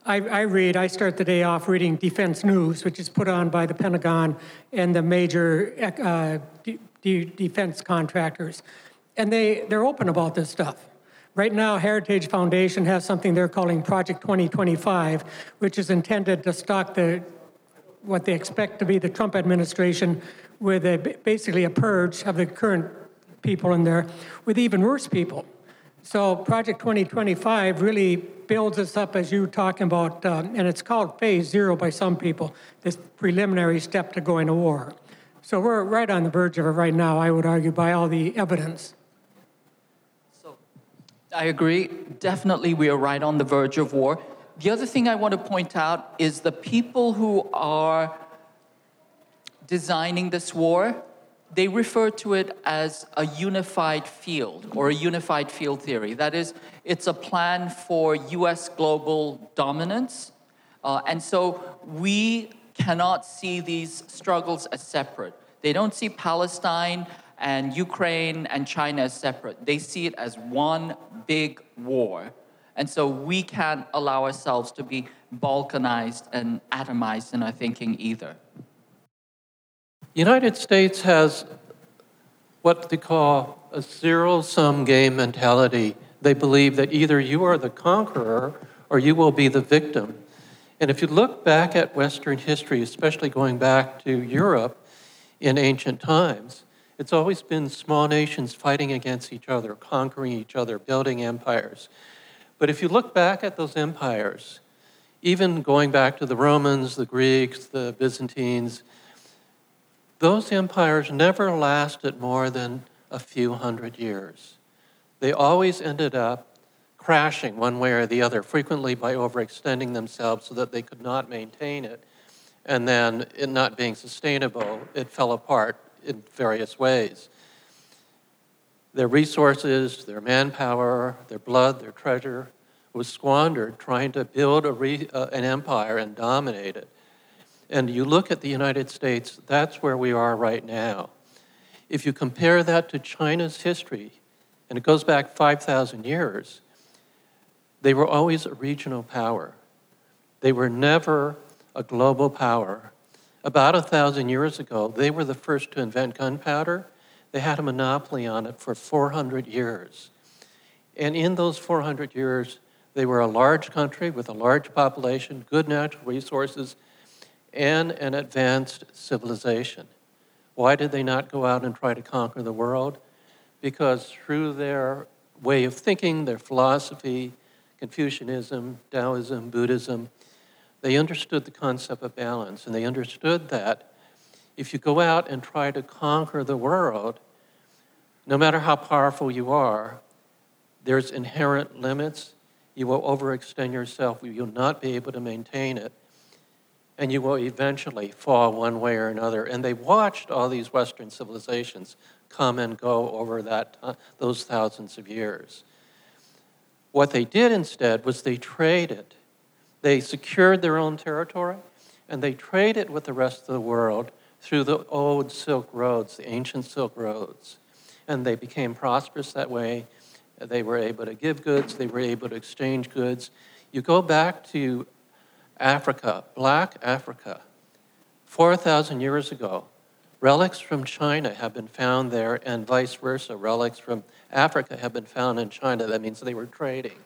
I start the day off reading Defense News, which is put on by the Pentagon and the major defense contractors. And they're open about this stuff. Right now, Heritage Foundation has something they're calling Project 2025, which is intended to stock what they expect to be the Trump administration with basically a purge of the current people in there with even worse people. So Project 2025 really builds us up, as you were talking about, and it's called phase 0 by some people, this preliminary step to going to war. So we're right on the verge of it right now, I would argue, by all the evidence. So I agree. Definitely we are right on the verge of war. The other thing I want to point out is the people who are designing this war, they refer to it as a unified field or a unified field theory. That is, it's a plan for US global dominance. And so we cannot see these struggles as separate. They don't see Palestine and Ukraine and China as separate. They see it as one big war. And so we can't allow ourselves to be balkanized and atomized in our thinking either. The United States has what they call a zero-sum game mentality. They believe that either you are the conqueror or you will be the victim. And if you look back at Western history, especially going back to Europe in ancient times, it's always been small nations fighting against each other, conquering each other, building empires. But if you look back at those empires, even going back to the Romans, the Greeks, the Byzantines, those empires never lasted more than a few hundred years. They always ended up crashing one way or the other, frequently by overextending themselves so that they could not maintain it. And then, it not being sustainable, it fell apart in various ways. Their resources, their manpower, their blood, their treasure was squandered trying to build an empire and dominate it. And you look at the United States, that's where we are right now. If you compare that to China's history, and it goes back 5,000 years, they were always a regional power. They were never a global power. About 1,000 years ago, they were the first to invent gunpowder. They had a monopoly on it for 400 years. And in those 400 years, they were a large country with a large population, good natural resources, and an advanced civilization. Why did they not go out and try to conquer the world? Because through their way of thinking, their philosophy, Confucianism, Taoism, Buddhism, they understood the concept of balance, and they understood that if you go out and try to conquer the world, no matter how powerful you are, there's inherent limits. You will overextend yourself. You will not be able to maintain it. And you will eventually fall one way or another. And they watched all these Western civilizations come and go over those thousands of years. What they did instead was they traded. They secured their own territory, and they traded with the rest of the world through the old Silk Roads, the ancient Silk Roads. And they became prosperous that way. They were able to give goods. They were able to exchange goods. You go back to Africa, Black Africa, 4,000 years ago, relics from China have been found there, and vice versa. Relics from Africa have been found in China. That means they were trading.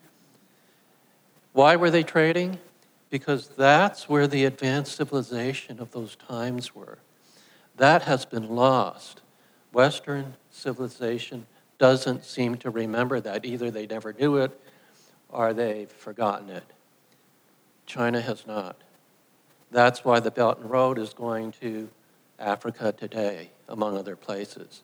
Why were they trading? Because that's where the advanced civilization of those times were. That has been lost. Western civilization doesn't seem to remember that. Either they never knew it or they've forgotten it. China has not. That's why the Belt and Road is going to Africa today, among other places.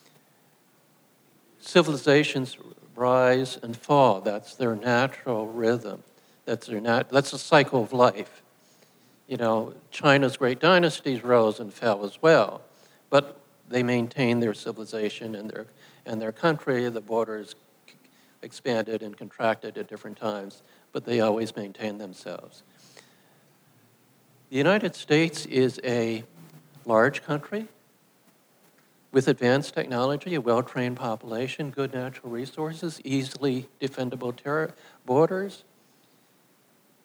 Civilizations rise and fall. That's their natural rhythm. That's a cycle of life. You know, China's great dynasties rose and fell as well, but they maintained their civilization and their country. The borders expanded and contracted at different times, but they always maintained themselves. The United States is a large country with advanced technology, a well-trained population, good natural resources, easily defendable borders.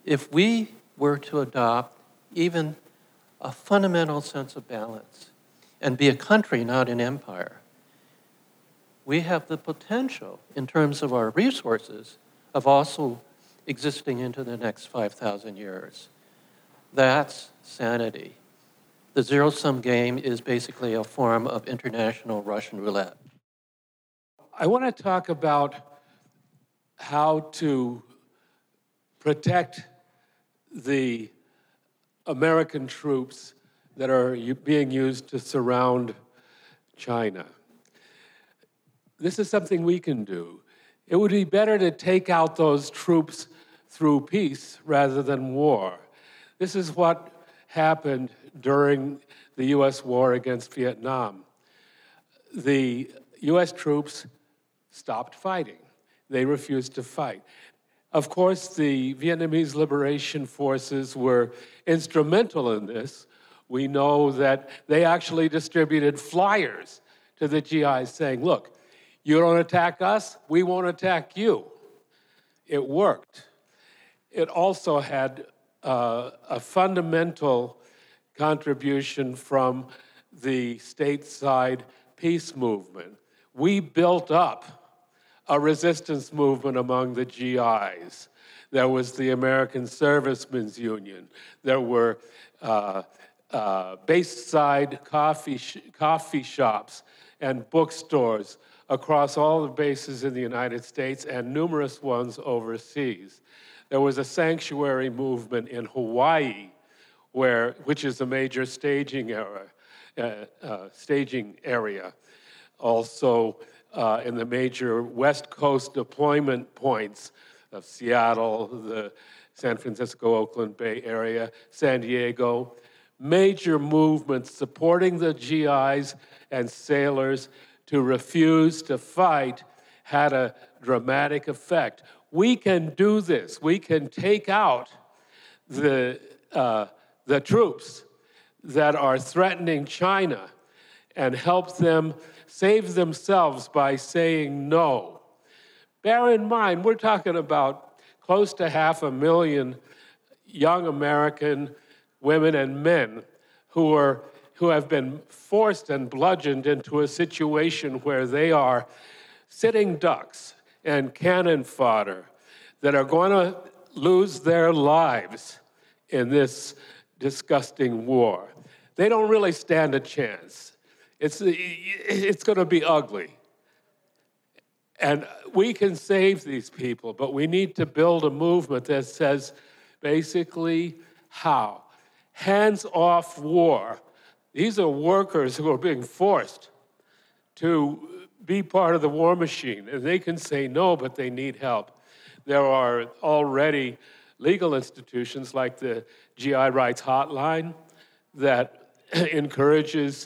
If we were to adopt even a fundamental sense of balance and be a country, not an empire, we have the potential, in terms of our resources, of also existing into the next 5,000 years. That's sanity. The zero-sum game is basically a form of international Russian roulette. I want to talk about how to protect the American troops that are being used to surround China. This is something we can do. It would be better to take out those troops through peace rather than war. This is what happened during the US war against Vietnam. The US troops stopped fighting. They refused to fight. Of course, the Vietnamese Liberation Forces were instrumental in this. We know that they actually distributed flyers to the GIs saying, look, you don't attack us, we won't attack you. It worked. It also had a fundamental contribution from the stateside peace movement. We built up a resistance movement among the GIs. There was the American Servicemen's Union. There were base-side coffee shops and bookstores across all the bases in the United States and numerous ones overseas. There was a sanctuary movement in Hawaii, which is a major staging area. Also, in the major West Coast deployment points of Seattle, the San Francisco, Oakland Bay Area, San Diego, major movements supporting the GIs and sailors to refuse to fight had a dramatic effect. We can do this. We can take out the troops that are threatening China and help them save themselves by saying no. Bear in mind, we're talking about close to 500,000 young American women and men who have been forced and bludgeoned into a situation where they are sitting ducks and cannon fodder that are going to lose their lives in this disgusting war. They don't really stand a chance. It's going to be ugly. And we can save these people, but we need to build a movement that says basically how? Hands-off war. These are workers who are being forced to be part of the war machine, and they can say no, but they need help. There are already legal institutions like the GI Rights Hotline that encourages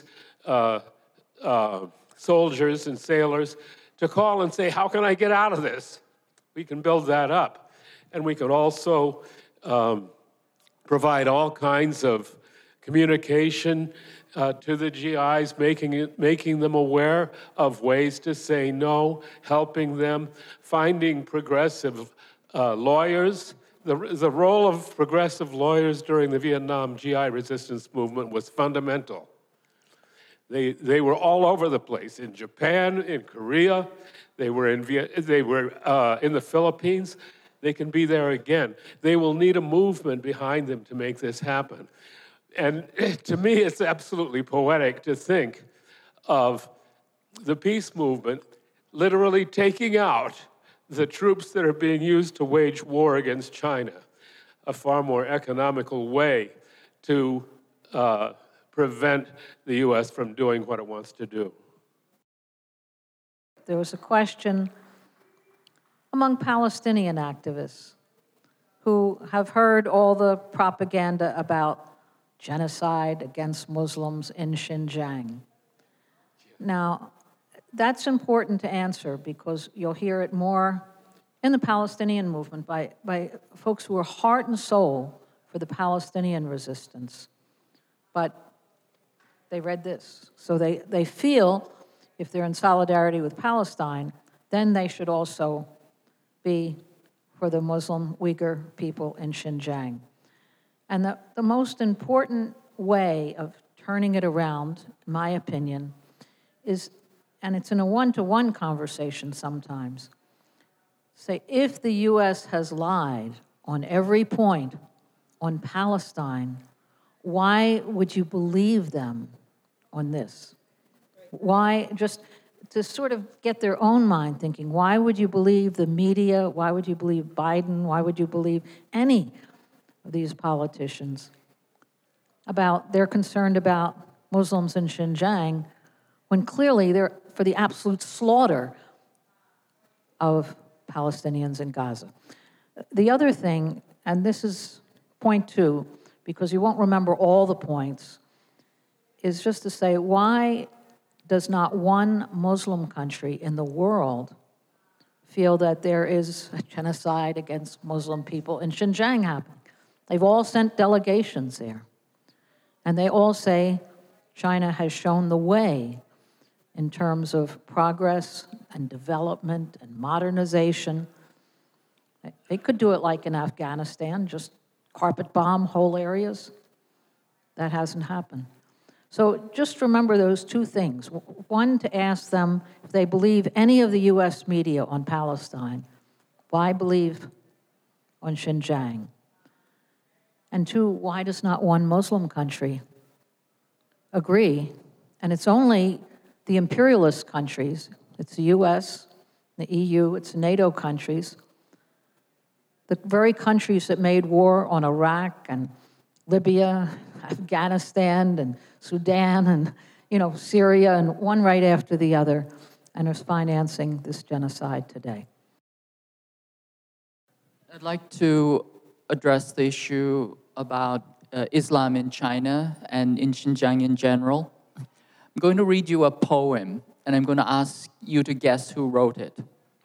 soldiers and sailors to call and say, how can I get out of this? We can build that up. And we could also provide all kinds of communication to the GIs, making them aware of ways to say no, helping them, finding progressive lawyers. The role of progressive lawyers during the Vietnam GI resistance movement was fundamental. They were all over the place, in Japan, in Korea, they were in the Philippines. They can be there again. They will need a movement behind them to make this happen. And to me, it's absolutely poetic to think of the peace movement literally taking out the troops that are being used to wage war against China, a far more economical way to prevent the U.S. from doing what it wants to do. There was a question among Palestinian activists who have heard all the propaganda about genocide against Muslims in Xinjiang. Now, that's important to answer because you'll hear it more in the Palestinian movement by folks who are heart and soul for the Palestinian resistance. But they read this. So they feel if they're in solidarity with Palestine, then they should also be for the Muslim Uyghur people in Xinjiang. And the most important way of turning it around, in my opinion, is, and it's in a one-to-one conversation sometimes, say, if the U.S. has lied on every point on Palestine, why would you believe them on this? Why, just to sort of get their own mind thinking, why would you believe the media? Why would you believe Biden? Why would you believe any of these politicians about they're concerned about Muslims in Xinjiang when clearly they're for the absolute slaughter of Palestinians in Gaza? The other thing, and this is point 2, because you won't remember all the points, is just to say, why does not one Muslim country in the world feel that there is a genocide against Muslim people in Xinjiang happening? They've all sent delegations there. And they all say China has shown the way in terms of progress and development and modernization. They could do it like in Afghanistan, just carpet bomb whole areas. That hasn't happened. So just remember those two things. One, to ask them if they believe any of the U.S. media on Palestine. Why believe on Xinjiang? And 2, why does not one Muslim country agree? And it's only the imperialist countries. It's the U.S., the EU, it's NATO countries. The very countries that made war on Iraq and Libya, Afghanistan and Sudan and Syria, and one right after the other, and is financing this genocide today. I'd like to address the issue about Islam in China and in Xinjiang in general. I'm going to read you a poem, and I'm going to ask you to guess who wrote it.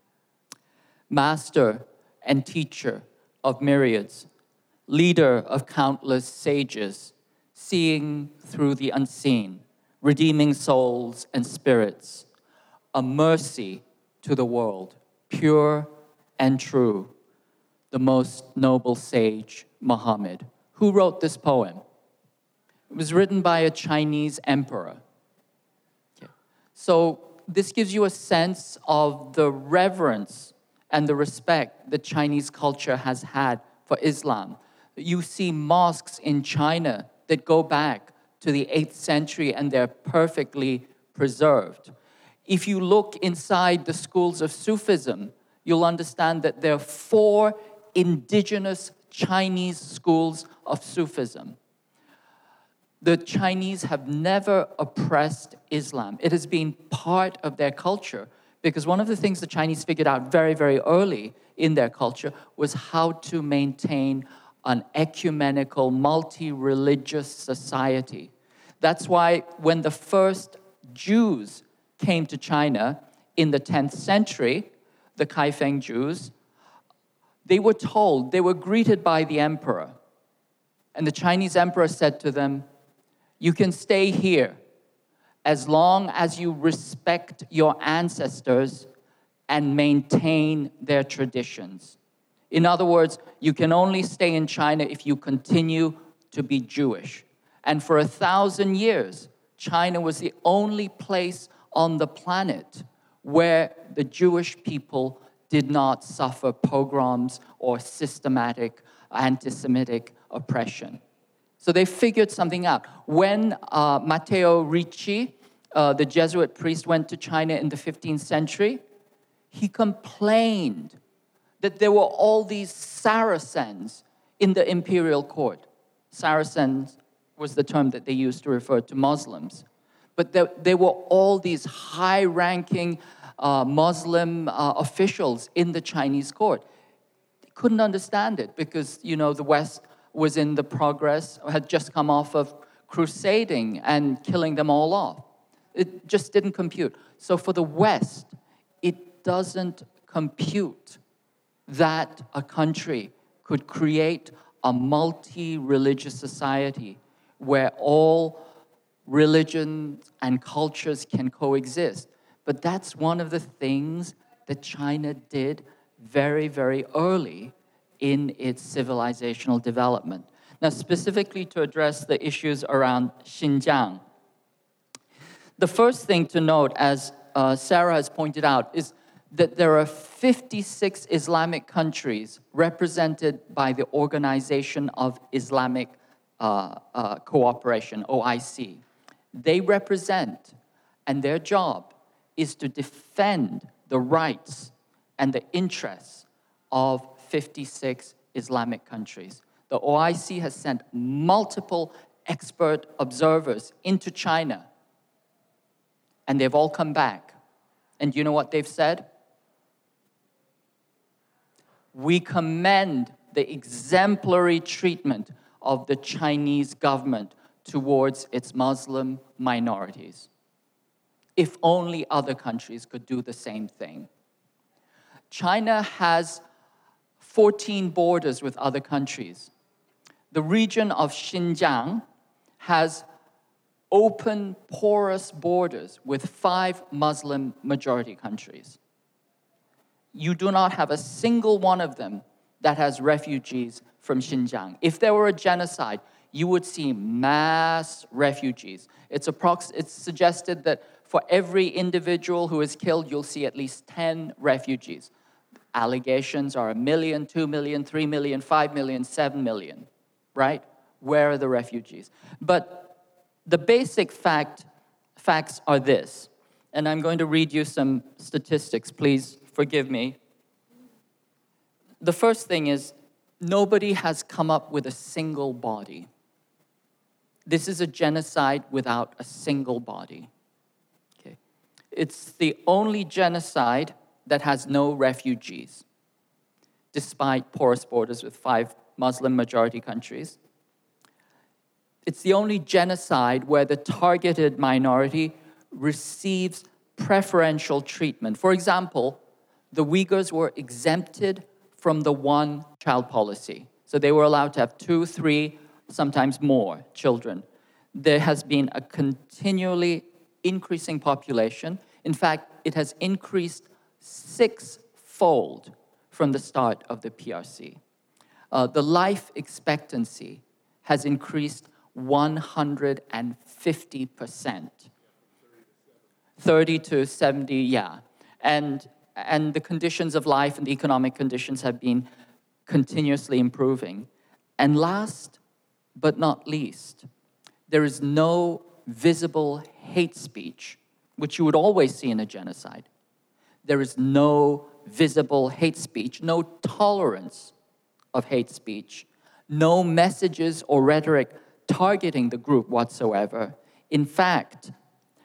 Master and teacher of myriads, leader of countless sages, seeing through the unseen, redeeming souls and spirits, a mercy to the world, pure and true, the most noble sage, Muhammad. Who wrote this poem? It was written by a Chinese emperor. Okay. So this gives you a sense of the reverence and the respect that Chinese culture has had for Islam. You see mosques in China that go back to the 8th century, and they're perfectly preserved. If you look inside the schools of Sufism, you'll understand that there are 4 indigenous Chinese schools of Sufism. The Chinese have never oppressed Islam. It has been part of their culture, because one of the things the Chinese figured out very, very early in their culture was how to maintain an ecumenical, multi-religious society. That's why when the first Jews came to China in the 10th century, the Kaifeng Jews, they were told, they were greeted by the emperor. And the Chinese emperor said to them, "You can stay here as long as you respect your ancestors and maintain their traditions." In other words, you can only stay in China if you continue to be Jewish. And for 1,000 years, China was the only place on the planet where the Jewish people did not suffer pogroms or systematic anti-Semitic oppression. So they figured something out. When Matteo Ricci, the Jesuit priest, went to China in the 15th century, he complained that there were all these Saracens in the imperial court. Saracens was the term that they used to refer to Muslims. But there were all these high-ranking Muslim officials in the Chinese court. They couldn't understand it because, the West was in the progress, had just come off of crusading and killing them all off. It just didn't compute. So for the West, it doesn't compute that a country could create a multi-religious society where all religions and cultures can coexist. But that's one of the things that China did very, very early in its civilizational development. Now, specifically to address the issues around Xinjiang, the first thing to note, as Sarah has pointed out, is that there are 56 Islamic countries represented by the Organization of Islamic Cooperation, OIC. They represent, and their job is to defend the rights and the interests of 56 Islamic countries. The OIC has sent multiple expert observers into China, and they've all come back. And you know what they've said? We commend the exemplary treatment of the Chinese government towards its Muslim minorities. If only other countries could do the same thing. China has 14 borders with other countries. The region of Xinjiang has open, porous borders with 5 Muslim majority countries. You do not have a single one of them that has refugees from Xinjiang. If there were a genocide, you would see mass refugees. It's suggested that for every individual who is killed, you'll see at least 10 refugees. Allegations are 1 million, 2 million, 3 million, 5 million, 7 million, right? Where are the refugees? But the basic facts are this, and I'm going to read you some statistics. Please forgive me. The first thing is, nobody has come up with a single body. This is a genocide without a single body. Okay. It's the only genocide that has no refugees, despite porous borders with 5 Muslim majority countries. It's the only genocide where the targeted minority receives preferential treatment. For example, the Uyghurs were exempted from the one-child policy. So they were allowed to have 2, 3, sometimes more children. There has been a continually increasing population. In fact, it has increased 6-fold from the start of the PRC. The life expectancy has increased 150%. 30 to 70, yeah. And the conditions of life and the economic conditions have been continuously improving. And last but not least, there is no visible hate speech, which you would always see in a genocide. There is no visible hate speech, no tolerance of hate speech, no messages or rhetoric targeting the group whatsoever. In fact,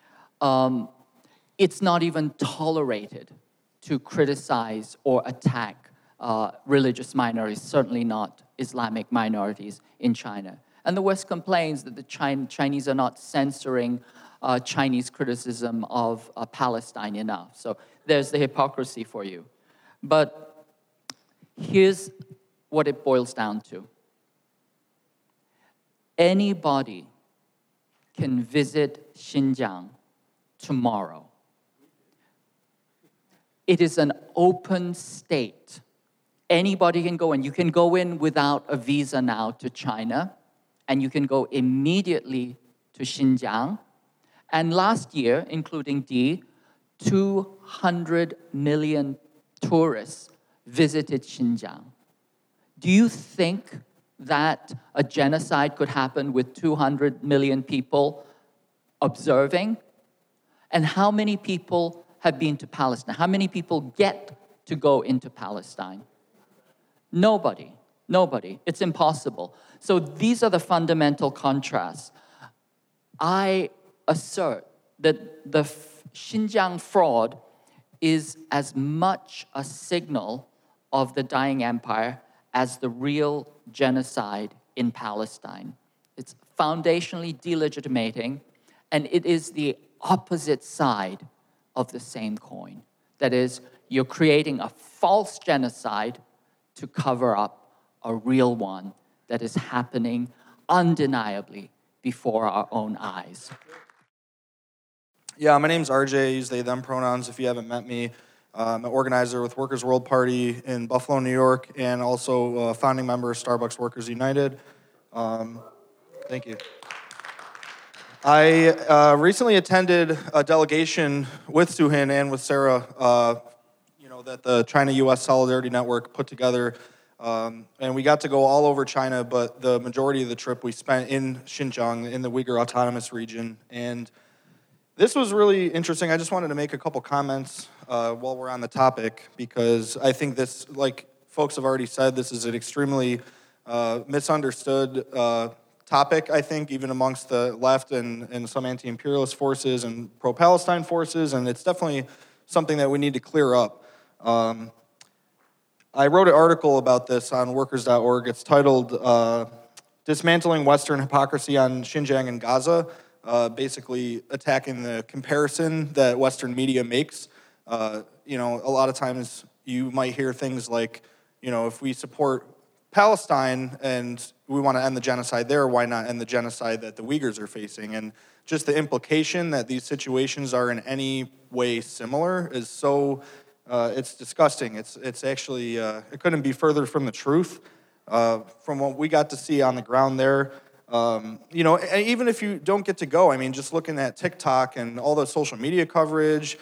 it's not even tolerated to criticize or attack religious minorities, certainly not Islamic minorities in China. And the West complains that the Chinese are not censoring Chinese criticism of Palestine enough. So there's the hypocrisy for you. But here's what it boils down to. Anybody can visit Xinjiang tomorrow. It is an open state. Anybody can go in. You can go in without a visa now to China, and you can go immediately to Xinjiang. And last year, including Di, 200 million tourists visited Xinjiang. Do you think that a genocide could happen with 200 million people observing? And how many people have been to Palestine? How many people get to go into Palestine? Nobody. It's impossible. So these are the fundamental contrasts. I assert that the Xinjiang fraud is as much a signal of the dying empire as the real genocide in Palestine. It's foundationally delegitimating, and it is the opposite side of the same coin. That is, you're creating a false genocide to cover up a real one that is happening undeniably before our own eyes. Yeah, my name's RJ. I use they, them pronouns if you haven't met me. I'm an organizer with Workers' World Party in Buffalo, New York, and also a founding member of Starbucks Workers United. Thank you. I recently attended a delegation with Suhin and with Sarah, that the China-U.S. Solidarity Network put together, and we got to go all over China, but the majority of the trip we spent in Xinjiang, in the Uyghur Autonomous Region, and this was really interesting. I just wanted to make a couple comments while we're on the topic, because I think this, like folks have already said, this is an extremely misunderstood topic, I think, even amongst the left and some anti-imperialist forces and pro-Palestine forces, and it's definitely something that we need to clear up. I wrote an article about this on workers.org. It's titled Dismantling Western Hypocrisy on Xinjiang and Gaza, basically attacking the comparison that Western media makes. A lot of times you might hear things like, if we support Palestine and we want to end the genocide there, why not end the genocide that the Uyghurs are facing? And just the implication that these situations are in any way similar is so, it's disgusting. It's actually, it couldn't be further from the truth. From what we got to see on the ground there, even if you don't get to go, just looking at TikTok and all the social media coverage,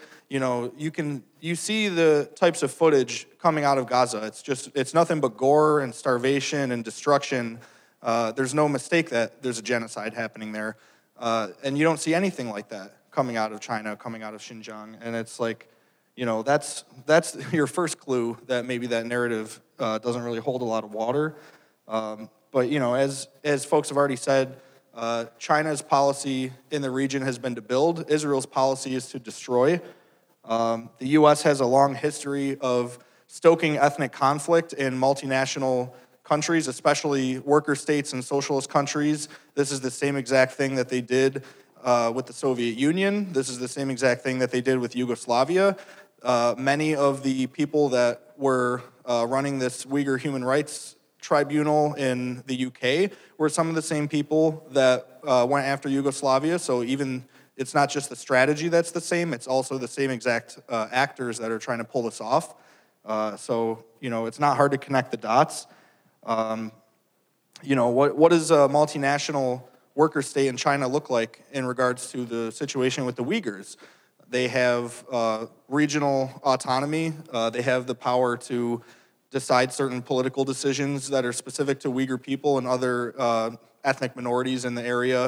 you see the types of footage coming out of Gaza. It's nothing but gore and starvation and destruction. There's no mistake that there's a genocide happening there. And you don't see anything like that coming out of China, coming out of Xinjiang. And it's like, that's your first clue that maybe that narrative doesn't really hold a lot of water. But as folks have already said, China's policy in the region has been to build. Israel's policy is to destroy. The U.S. has a long history of stoking ethnic conflict in multinational countries, especially worker states and socialist countries. This is the same exact thing that they did with the Soviet Union. This is the same exact thing that they did with Yugoslavia. Many of the people that were running this Uyghur Human Rights Tribunal in the UK were some of the same people that went after Yugoslavia. So even it's not just the strategy that's the same, it's also the same exact actors that are trying to pull this off. It's not hard to connect the dots. What does a multinational worker state in China look like in regards to the situation with the Uyghurs? They have regional autonomy. They have the power to decide certain political decisions that are specific to Uyghur people and other ethnic minorities in the area.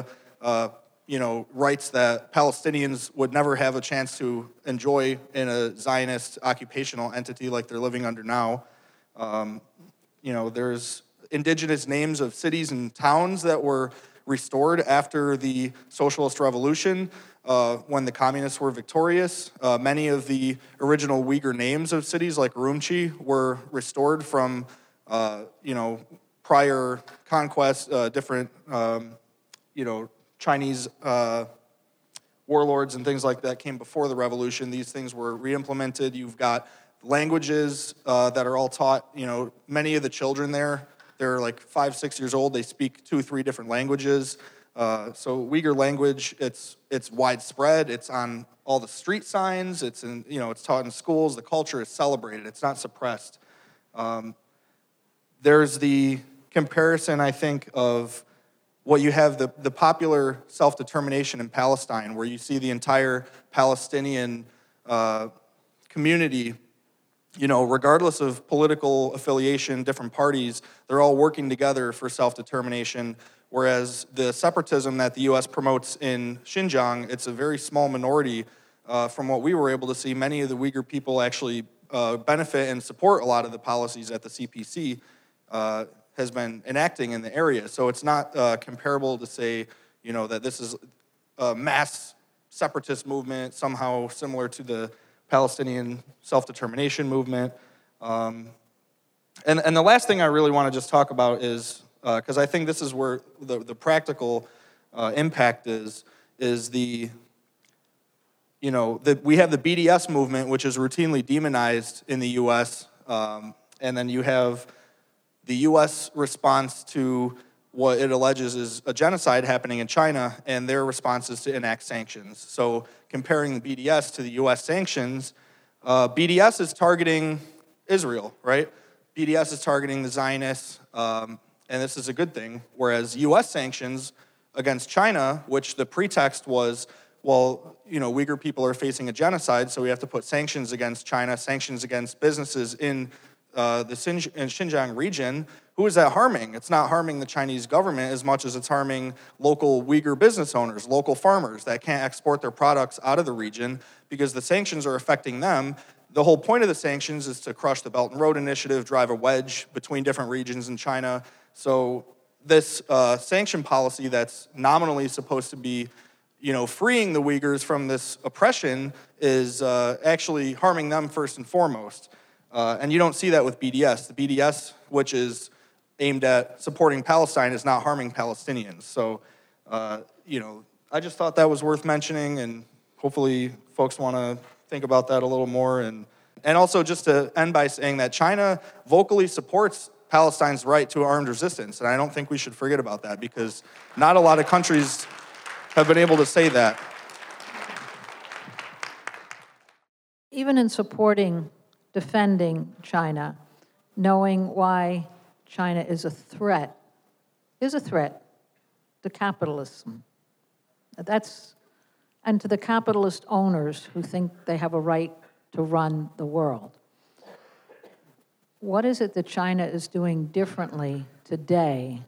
Rights that Palestinians would never have a chance to enjoy in a Zionist occupational entity like they're living under now. There's indigenous names of cities and towns that were restored after the Socialist Revolution when the communists were victorious. Many of the original Uyghur names of cities like Urumqi were restored from, prior conquests, different, Chinese warlords and things like that came before the revolution. These things were re-implemented. You've got languages that are all taught, many of the children there, they're like 5, 6 years old. They speak 2, 3 different languages. So Uyghur language, it's widespread. It's on all the street signs. It's it's taught in schools. The culture is celebrated. It's not suppressed. There's the comparison, I think, of what you have the popular self-determination in Palestine, where you see the entire Palestinian community, regardless of political affiliation, different parties, they're all working together for self-determination. Whereas the separatism that the U.S. promotes in Xinjiang, it's a very small minority. From what we were able to see, many of the Uyghur people actually benefit and support a lot of the policies that the CPC has been enacting in the area. So it's not comparable to say, that this is a mass separatist movement, somehow similar to the Palestinian self-determination movement. And the last thing I really want to just talk about is, because I think this is where the practical impact is the, that we have the BDS movement, which is routinely demonized in the U.S., and then you have the U.S. response to what it alleges is a genocide happening in China, and their response is to enact sanctions. So comparing the BDS to the U.S. sanctions, BDS is targeting Israel, right? BDS is targeting the Zionists, and this is a good thing, whereas U.S. sanctions against China, which the pretext was, well, Uyghur people are facing a genocide, so we have to put sanctions against China, sanctions against businesses in the Xinjiang region. Who is that harming? It's not harming the Chinese government as much as it's harming local Uyghur business owners, local farmers that can't export their products out of the region because the sanctions are affecting them. The whole point of the sanctions is to crush the Belt and Road Initiative, drive a wedge between different regions in China. So this sanction policy that's nominally supposed to be, freeing the Uyghurs from this oppression is actually harming them first and foremost. And you don't see that with BDS. The BDS, which is aimed at supporting Palestine, is not harming Palestinians. So, I just thought that was worth mentioning, and hopefully folks want to think about that a little more. And also just to end by saying that China vocally supports Palestine's right to armed resistance, and I don't think we should forget about that because not a lot of countries have been able to say that. Even in supporting, defending China, knowing why China is a threat to capitalism. And to the capitalist owners who think they have a right to run the world. What is it that China is doing differently today?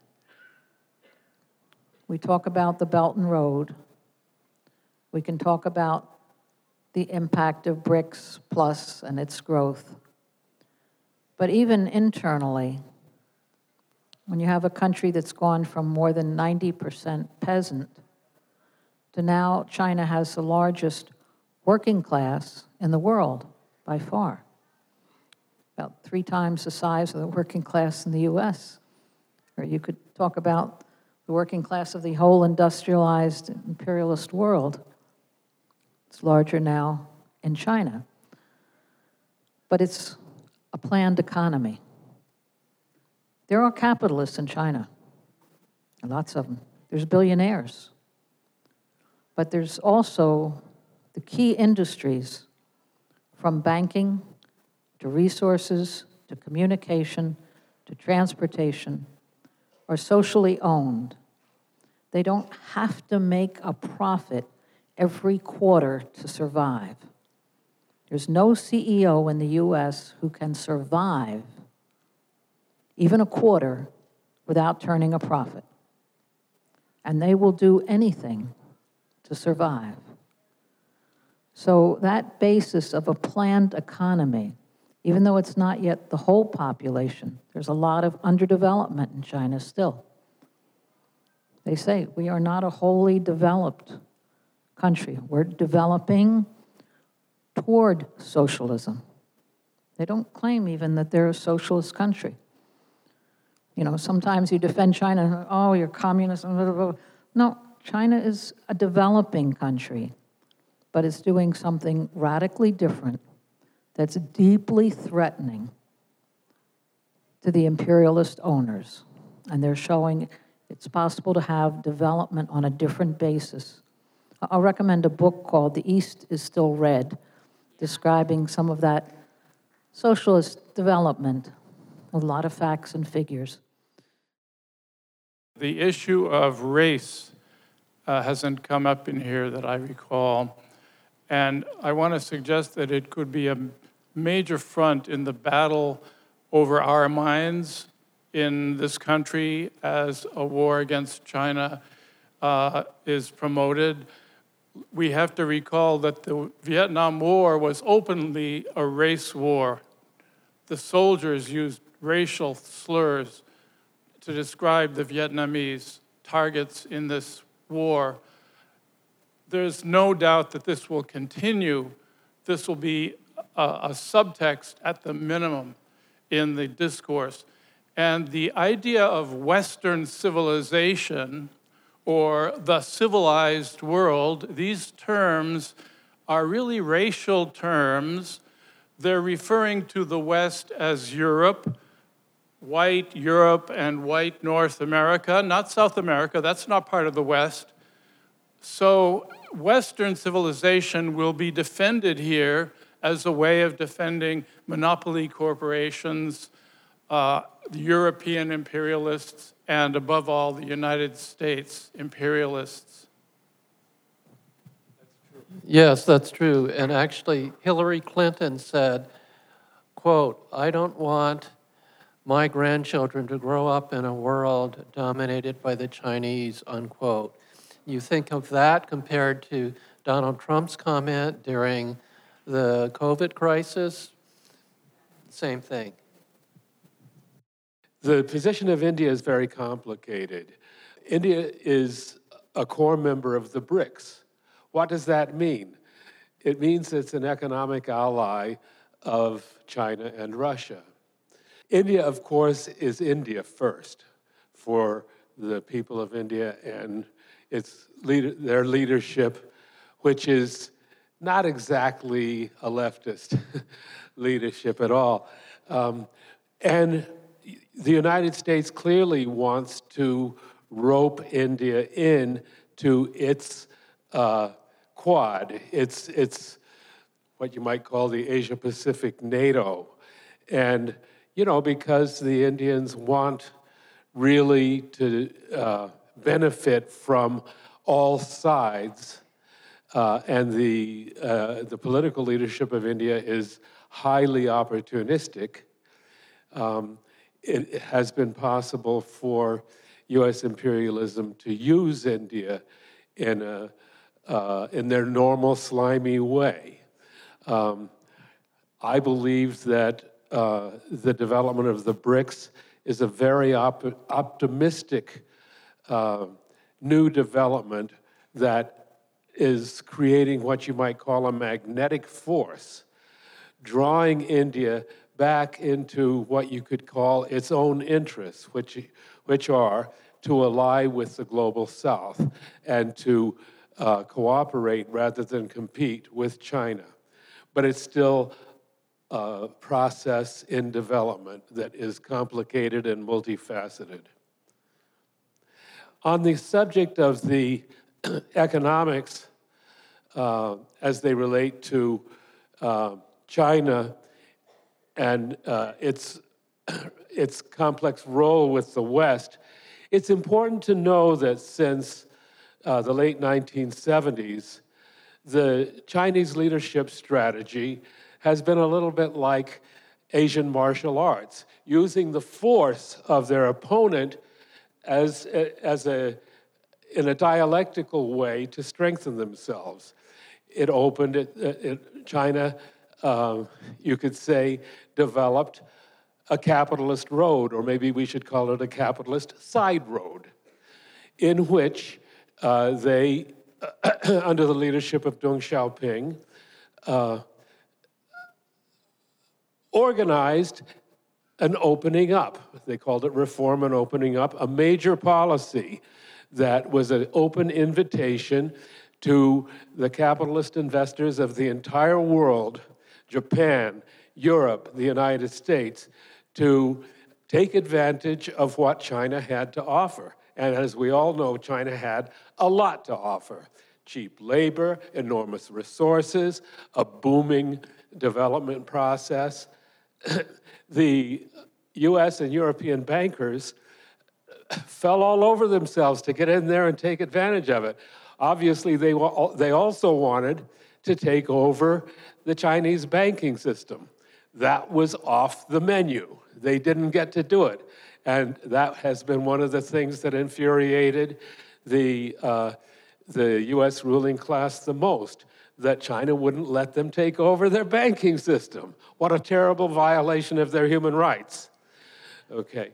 We talk about the Belt and Road. We can talk about the impact of BRICS Plus and its growth. But even internally, when you have a country that's gone from more than 90% peasant to now China has the largest working class in the world by far. About 3 times the size of the working class in the US. Or you could talk about the working class of the whole industrialized imperialist world. It's larger now in China. But it's a planned economy. There are capitalists in China, lots of them. There's billionaires. But there's also the key industries, from banking to resources to communication to transportation, are socially owned. They don't have to make a profit every quarter to survive. There's no CEO in the US who can survive even a quarter without turning a profit. And they will do anything to survive. So that basis of a planned economy, even though it's not yet the whole population, there's a lot of underdevelopment in China still. They say we are not a wholly developed country. We're developing toward socialism. They don't claim even that they're a socialist country. Sometimes you defend China, oh, you're communist. Blah, blah, blah. No, China is a developing country, but it's doing something radically different that's deeply threatening to the imperialist owners. And they're showing it's possible to have development on a different basis. I'll recommend a book called The East is Still Red, describing some of that socialist development, a lot of facts and figures. The issue of race hasn't come up in here that I recall. And I want to suggest that it could be a major front in the battle over our minds in this country as a war against China is promoted. We have to recall that the Vietnam War was openly a race war. The soldiers used racial slurs to describe the Vietnamese targets in this war. There's no doubt that this will continue. This will be a subtext at the minimum in the discourse. And the idea of Western civilization or the civilized world, these terms are really racial terms. They're referring to the West as Europe, white Europe and white North America, not South America. That's not part of the West. So Western civilization will be defended here as a way of defending monopoly corporations, the European imperialists, and above all, the United States imperialists. Yes, that's true. And actually, Hillary Clinton said, quote, "I don't want my grandchildren to grow up in a world dominated by the Chinese," unquote. You think of that compared to Donald Trump's comment during the COVID crisis, same thing. The position of India is very complicated. India is a core member of the BRICS. What does that mean? It means it's an economic ally of China and Russia. India, of course, is India first for the people of India and their leadership, which is not exactly a leftist leadership at all. And the United States clearly wants to rope India in to its Quad. It's what you might call the Asia-Pacific NATO. And, because the Indians want really to benefit from all sides, and the political leadership of India is highly opportunistic, it has been possible for U.S. imperialism to use India in their normal slimy way. I believe that the development of the BRICS is a very optimistic new development that is creating what you might call a magnetic force, drawing India back into what you could call its own interests, which are to ally with the global South and to cooperate rather than compete with China. But it's still a process in development that is complicated and multifaceted. On the subject of the economics as they relate to China and its complex role with the West, it's important to know that since the late 1970s, the Chinese leadership strategy has been a little bit like Asian martial arts, using the force of their opponent in a dialectical way to strengthen themselves. China, you could say, developed a capitalist road, or maybe we should call it a capitalist side road, in which they, under the leadership of Deng Xiaoping, organized an opening up. They called it reform and opening up, a major policy that was an open invitation to the capitalist investors of the entire world, Japan, Europe, the United States, to take advantage of what China had to offer. And as we all know, China had a lot to offer. Cheap labor, enormous resources, a booming development process. The US and European bankers fell all over themselves to get in there and take advantage of it. Obviously, they also wanted to take over the Chinese banking system. That was off the menu. They didn't get to do it. And that has been one of the things that infuriated the US ruling class the most, that China wouldn't let them take over their banking system. What a terrible violation of their human rights. Okay.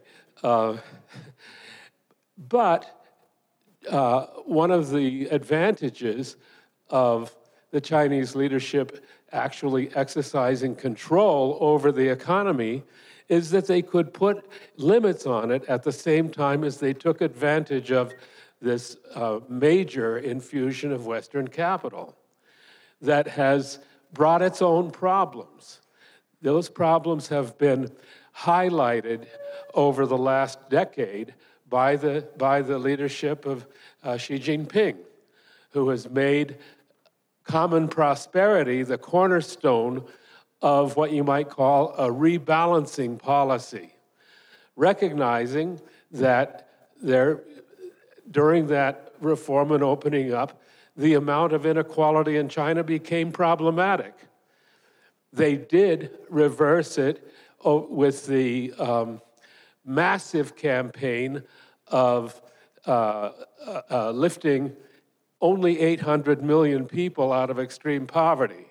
But one of the advantages of the Chinese leadership actually exercising control over the economy is that they could put limits on it at the same time as they took advantage of this major infusion of Western capital that has brought its own problems. Those problems have been highlighted over the last decade by the leadership of Xi Jinping, who has made common prosperity the cornerstone of what you might call a rebalancing policy, recognizing that during that reform and opening up, the amount of inequality in China became problematic. They did reverse it with the massive campaign of lifting only 800 million people out of extreme poverty.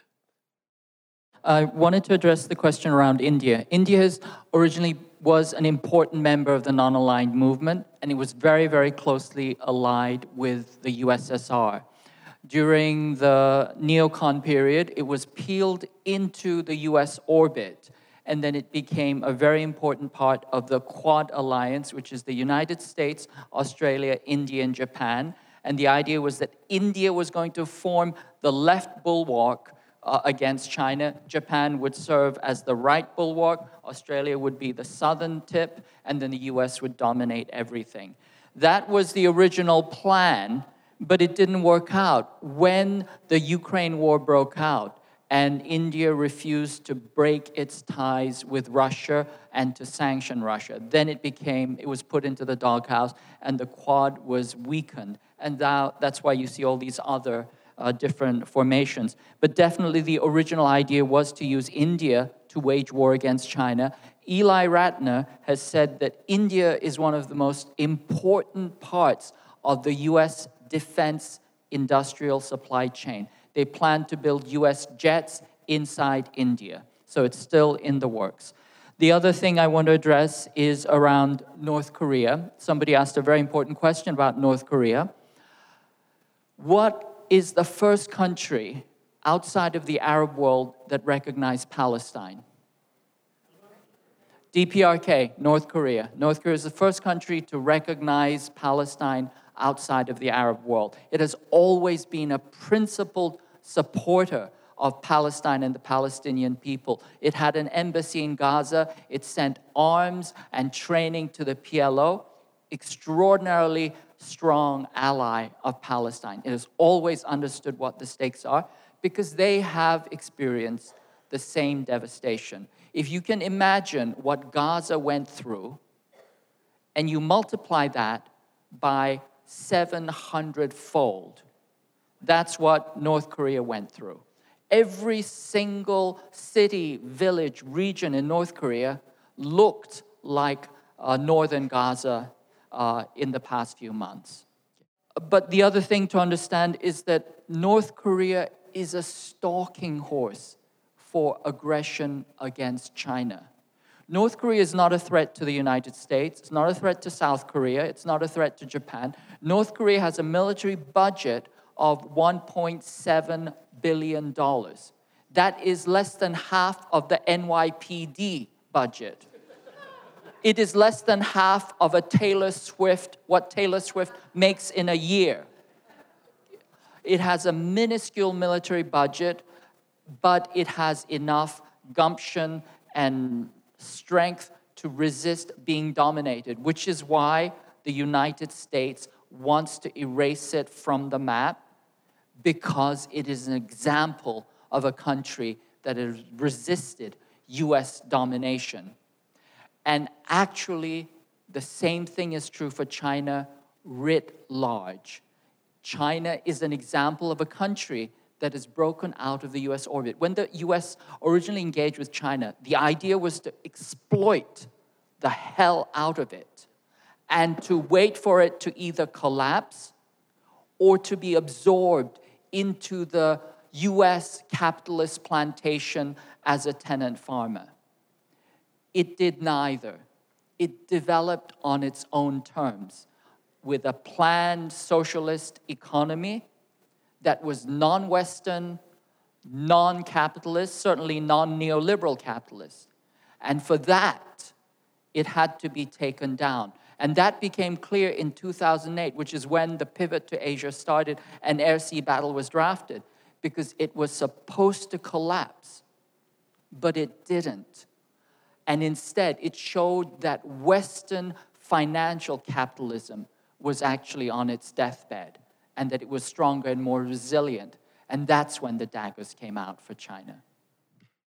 I wanted to address the question around India. India originally was an important member of the non-aligned movement, and it was very, very closely allied with the USSR. During the neocon period, it was peeled into the US orbit, and then it became a very important part of the Quad Alliance, which is the United States, Australia, India, and Japan. And the idea was that India was going to form the left bulwark against China. Japan would serve as the right bulwark, Australia would be the southern tip, and then the US would dominate everything. That was the original plan, but it didn't work out. When the Ukraine war broke out and India refused to break its ties with Russia and to sanction Russia, then it was put into the doghouse and the Quad was weakened. And now that's why you see all these other different formations. But definitely the original idea was to use India to wage war against China. Eli Ratner has said that India is one of the most important parts of the US defense industrial supply chain. They plan to build US jets inside India. So it's still in the works. The other thing I want to address is around North Korea. Somebody asked a very important question about North Korea. What is the first country outside of the Arab world that recognized Palestine? DPRK, North Korea. North Korea is the first country to recognize Palestine outside of the Arab world. It has always been a principled supporter of Palestine and the Palestinian people. It had an embassy in Gaza. It sent arms and training to the PLO. Extraordinarily strong ally of Palestine. It has always understood what the stakes are because they have experienced the same devastation. If you can imagine what Gaza went through and you multiply that by 700-fold, that's what North Korea went through. Every single city, village, region in North Korea looked like northern Gaza in the past few months. But the other thing to understand is that North Korea is a stalking horse for aggression against China. North Korea is not a threat to the United States. It's not a threat to South Korea. It's not a threat to Japan. North Korea has a military budget of $1.7 billion. That is less than half of the NYPD budget. It is less than half of what Taylor Swift makes in a year. It has a minuscule military budget, but it has enough gumption and strength to resist being dominated, which is why the United States wants to erase it from the map, because it is an example of a country that has resisted US domination. And actually, the same thing is true for China writ large. China is an example of a country that has broken out of the US orbit. When the US originally engaged with China, the idea was to exploit the hell out of it and to wait for it to either collapse or to be absorbed into the US capitalist plantation as a tenant farmer. It did neither. It developed on its own terms with a planned socialist economy that was non-Western, non-capitalist, certainly non-neoliberal capitalist. And for that, it had to be taken down. And that became clear in 2008, which is when the pivot to Asia started and Air-Sea Battle was drafted, because it was supposed to collapse, but it didn't. And instead, it showed that Western financial capitalism was actually on its deathbed and that it was stronger and more resilient. And that's when the daggers came out for China.